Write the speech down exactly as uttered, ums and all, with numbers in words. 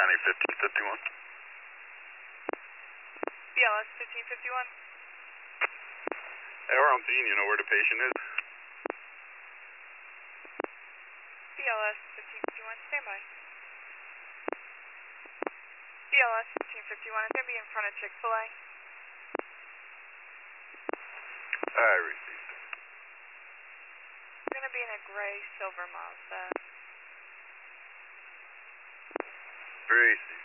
County fifteen fifty-one. B L S fifteen fifty-one. Hey, we're on scene. You know where the patient is? B L S fifteen fifty-one, stand by. B L S fifteen fifty-one, it's going to be in front of Chick-fil-A. I received. It's going to be in a gray silver Mazda. Received.